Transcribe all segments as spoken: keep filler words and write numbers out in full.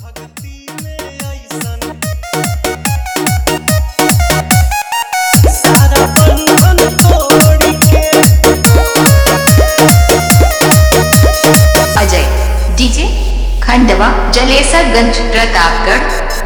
Ajay DJ Khandwa Jalesarganj Pratapgarh.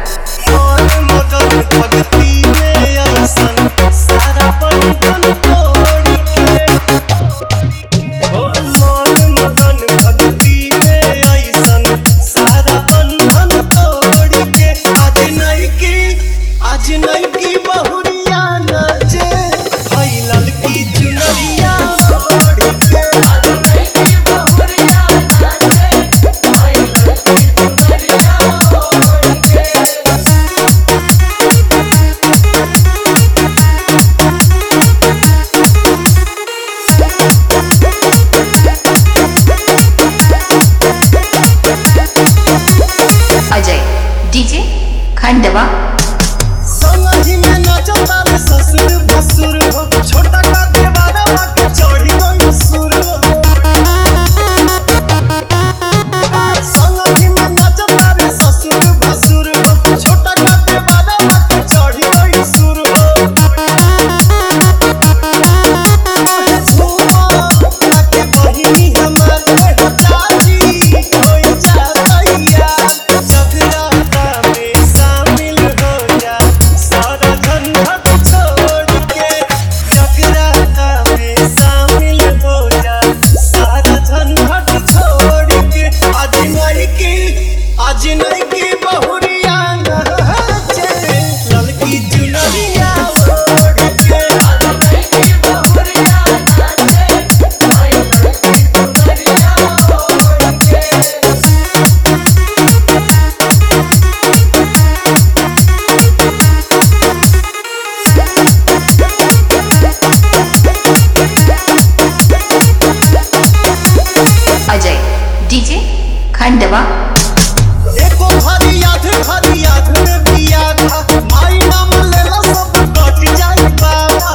Ajay DJ Khandwa संगही में नाचो तारे ससुर भसुर हो, छोटा का देवारा बाकी चढ़ी गई सुर हो। संगही में नाचो तारे ससुर भसुर हो, छोटा का देवारा बाकी चढ़ी गई सुर हो। ओहे झूमा ताके बहिनी हमार हो चाची होई जातैया। जगराता में शामिल हो जा, सारा झंझट छोड़ के। जगराता में शामिल हो जा, सारा झंझट छोड़ के। आज नहीं की आज नहीं की बहुरिया नाचे, ललकी चुनरिया ओढ़ के। आज नहीं की बहुरिया नाचे, ललकी चुनरिया ओढ़ के। अजय डीजे खंडवा एको भरी याद भरी याद में बिया था, माई नाम लेला सब कट जाई बाबा।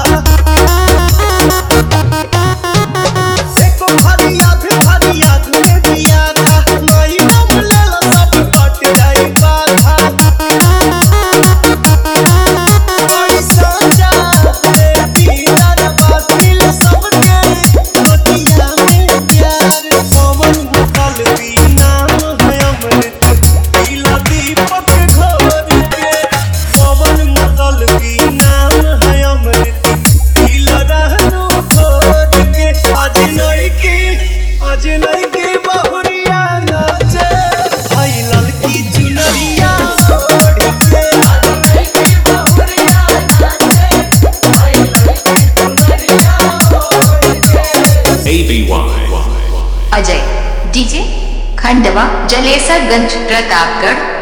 एको भरी याद भरी याद में बिया था, माई नाम लेला सब कट जाई बाबा। बड़ी साजा रे पीतर बातिल सबके बतिया में प्यार। पवन भूखल भी नाम है अमृत, पीला दीपक घोर के। पवन मुतल भी नाम है अमृत, पीला रहनु घोर के। आज नहीं की आज नहीं की बहुरिया नाचे, भाई ललकी चुनरिया ओढ़ के। आज नहीं की बहुरिया नाचे, भाई ललकी चुनरिया ओढ़ के। A B Y Ajay DJ Khandwa Jalesarganj Pratapgarh.